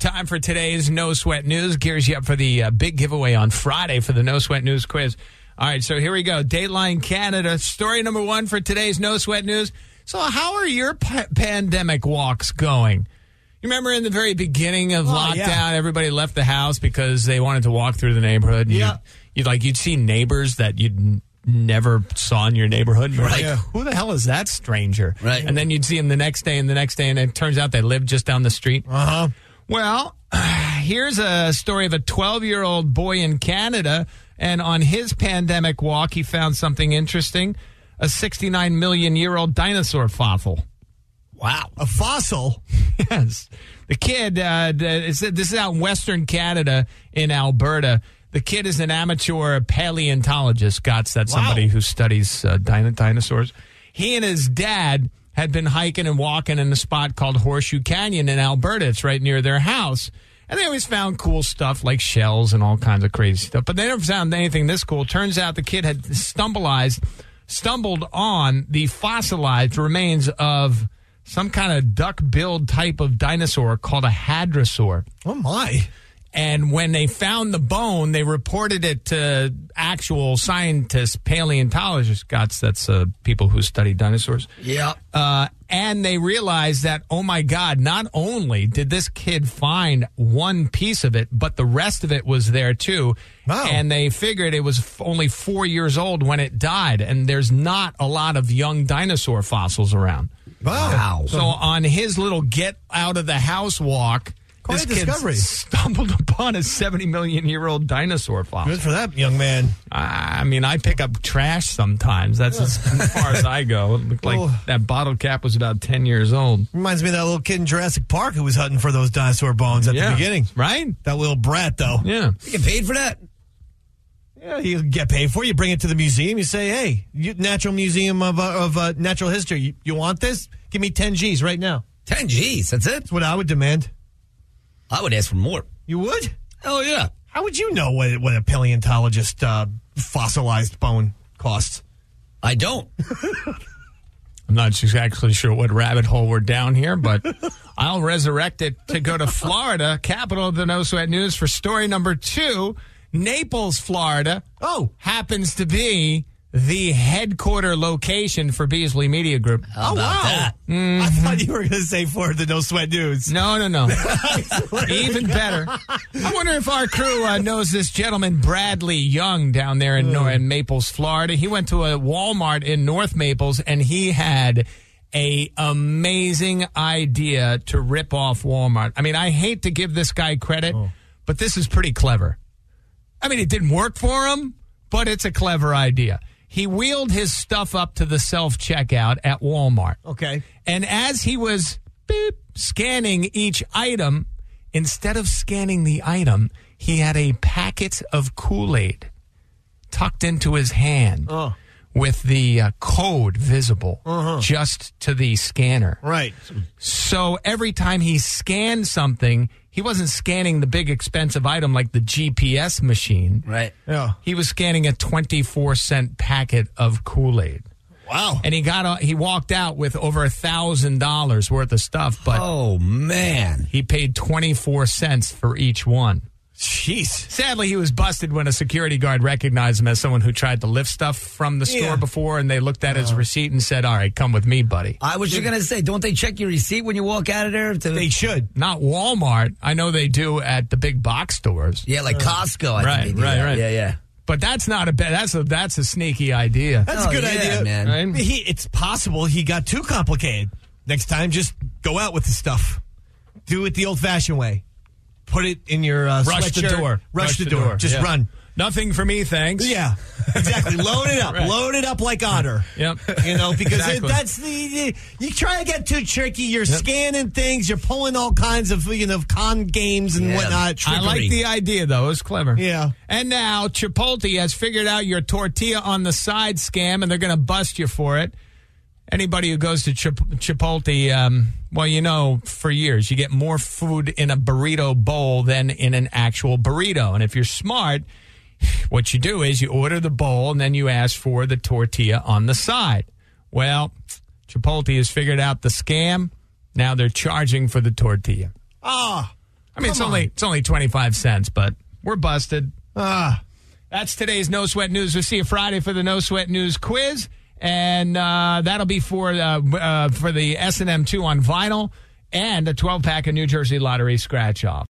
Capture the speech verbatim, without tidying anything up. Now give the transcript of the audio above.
time for today's No Sweat News. Gears you up for the uh, big giveaway on Friday for the No Sweat News quiz. All right, so here we go. Dateline Canada, story number one for today's No Sweat News. So how are your pa- pandemic walks going? You remember in the very beginning of oh, lockdown, yeah. everybody left the house because they wanted to walk through the neighborhood. And yeah. You'd, you'd, like, you'd see neighbors that you'd n- never saw in your neighborhood. Right. Like, yeah. Who the hell is that stranger? Right. And then you'd see them the next day and the next day, and it turns out they lived just down the street. Uh-huh. Well, here's a story of a twelve-year-old boy in Canada, and on his pandemic walk, he found something interesting, a sixty-nine million year old dinosaur fossil. Wow. A fossil? Yes. The kid, uh, this is out in Western Canada in Alberta. The kid is an amateur paleontologist. Gots, that's wow. somebody who studies uh, din- dinosaurs. He and his dad had been hiking and walking in a spot called Horseshoe Canyon in Alberta. It's right near their house. And they always found cool stuff like shells and all kinds of crazy stuff. But they never found anything this cool. Turns out the kid had stumbled, stumbled on the fossilized remains of some kind of duck-billed type of dinosaur called a hadrosaur. Oh, my. And when they found the bone, they reported it to actual scientists, paleontologists, Gots, that's uh, people who study dinosaurs. Yeah. Uh, and they realized that, oh, my God, not only did this kid find one piece of it, but the rest of it was there, too. Wow. And they figured it was f- only four years old when it died. And there's not a lot of young dinosaur fossils around. Wow. So on his little get-out-of-the-house walk, Quite this a kid discovery. stumbled upon a seventy million year old dinosaur fossil. Good for that young man. I mean, I pick up trash sometimes. That's as far as I go. It looked like oh. that bottle cap was about ten years old. Reminds me of that little kid in Jurassic Park who was hunting for those dinosaur bones at yeah. the beginning. Right? That little brat, though. Yeah. You get paid for that? Yeah, you get paid for it. You bring it to the museum. You say, hey, you, Natural Museum of, uh, of uh, Natural History, you, you want this? Give me ten G's right now. ten G's, that's it? That's what I would demand. I would ask for more. You would? Hell yeah. How would you know what, what a paleontologist uh, fossilized bone costs? I don't. I'm not exactly sure what rabbit hole we're down here, but I'll resurrect it to go to Florida, capital of the No Sweat News, for story number two. Naples, Florida, oh, happens to be the headquarter location for Beasley Media Group. How oh, about wow. that? Mm-hmm. I thought you were going to say for the No Sweat News. No, no, no. Even better. I wonder if our crew uh, knows this gentleman, Bradley Young, down there in, mm. in Maples, Florida. He went to a Walmart in North Maples, and he had a amazing idea to rip off Walmart. I mean, I hate to give this guy credit, oh. but this is pretty clever. I mean, it didn't work for him, but it's a clever idea. He wheeled his stuff up to the self-checkout at Walmart. Okay. And as he was beep, scanning each item, instead of scanning the item, he had a packet of Kool-Aid tucked into his hand oh. with the uh, code visible uh-huh. just to the scanner. Right. So every time he scanned something, he wasn't scanning the big expensive item like the G P S machine. Right. Yeah. He was scanning a twenty-four cent packet of Kool-Aid. Wow. And he got he walked out with over a thousand dollars worth of stuff, but oh man, he paid twenty-four cents for each one. Jeez. Sadly, he was busted when a security guard recognized him as someone who tried to lift stuff from the store yeah. before, and they looked at his receipt and said, all right, come with me, buddy. I was just going to say, don't they check your receipt when you walk out of there? To they should. Not Walmart. I know they do at the big box stores. Yeah, like uh, Costco. I right, think they do right, that. right. Yeah, yeah. But that's not a bad, that's a, that's a sneaky idea. That's oh, a good yeah, idea, man. Right? He, it's possible he got too complicated. Next time, just go out with the stuff. Do it the old-fashioned way. Put it in your uh, rush sweatshirt. the door. Rush, rush the, the door. door. Just yeah. run. Nothing for me, thanks. Yeah, exactly. Load it up. Right. Load it up like Otter. Yep. You know, because exactly. it, that's the, you try to get too tricky. You're yep. scanning things. You're pulling all kinds of, you know, con games and yeah. whatnot. Trickery. I like the idea, though. It was clever. Yeah. And now Chipotle has figured out your tortilla on the side scam, and they're going to bust you for it. Anybody who goes to Chip- Chipotle, um, well, you know, for years, you get more food in a burrito bowl than in an actual burrito. And if you're smart, what you do is you order the bowl, and then you ask for the tortilla on the side. Well, Chipotle has figured out the scam. Now they're charging for the tortilla. Ah. I mean, Come it's on. only it's only twenty-five cents, but we're busted. Ah. That's today's No Sweat News. We'll see you Friday for the No Sweat News quiz, and uh, that'll be for uh, uh, for the S and M two on vinyl and a twelve pack of New Jersey Lottery scratch off.